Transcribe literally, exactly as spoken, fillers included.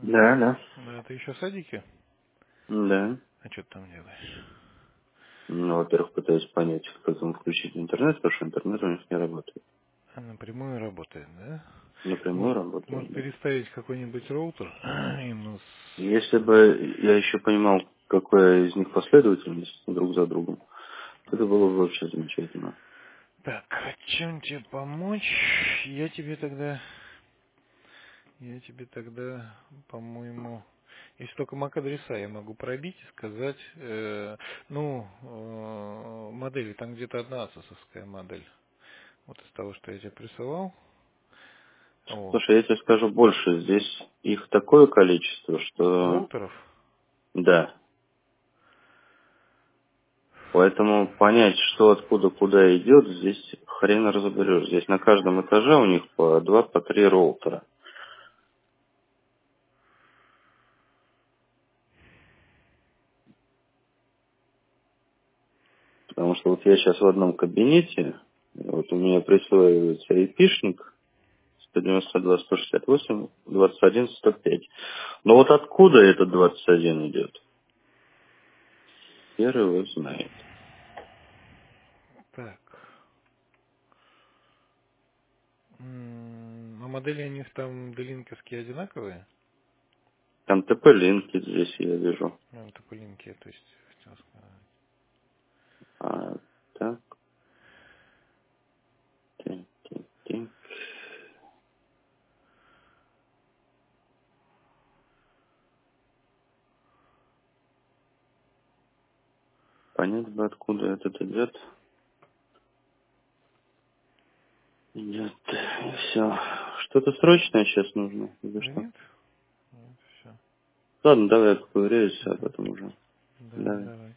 Да, да. Да, ты еще в садике? Да. А что ты там делаешь? Ну, во-первых, пытаюсь понять, как им включить интернет, потому что интернет у них не работает. А напрямую работает, да? Напрямую Может, работает, может да. переставить какой-нибудь роутер? Именно с... Если бы я еще понимал, какая из них последовательность друг за другом, это было бы вообще замечательно. Так, а чем тебе помочь? Я тебе тогда... Я тебе тогда, по-моему... Если только мак-адреса я могу пробить и сказать... э, ну, э, модели, там где-то одна асосовская модель. Вот из того, что я тебе присылал. Вот. Слушай, я тебе скажу больше. Здесь их такое количество, что... Роутеров? Да. Поэтому понять, что откуда куда идет, здесь хрен разберешь. Здесь на каждом этаже у них по два, по три роутера. Потому что вот я сейчас в одном кабинете, вот у меня присваивается айпишник сто девяносто два сто шестьдесят восемь двадцать один сто пять. Но вот откуда этот двадцать один идет? Хер его знает. Так. М, А модели у них там делинковские одинаковые? Там ТП-линки здесь я вижу. Ну, тополинки, то есть, хотел сказать. А, так, так, так, так. Понять бы, откуда этот идет. Идет. И все. Что-то срочное сейчас нужно. Или Да что? нет? Нет, все. Ладно, давай я поковыряюсь, а потом уже. Да, Давай. давай.